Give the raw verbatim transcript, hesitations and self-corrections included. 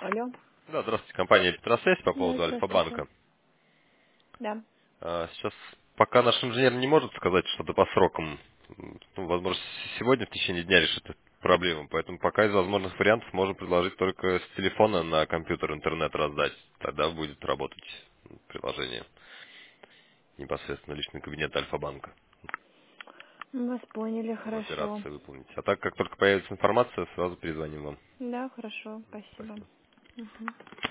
Алло. Да, здравствуйте, компания Петросвязь по Да, поводу здравствуйте. Альфа-банка. Да. А, Сейчас пока наш инженер не может сказать что-то по срокам. М, ну, возможно, с- сегодня в течение дня решит эту проблему. Поэтому пока из возможных вариантов можем предложить только с телефона на компьютер интернет раздать. Тогда будет работать приложение непосредственно личный кабинет Альфа-банка. Мы вас поняли, Чтобы хорошо. операции выполнить. А так как только появится информация, сразу перезвоним вам. Да, хорошо, спасибо. Спасибо. Мгм.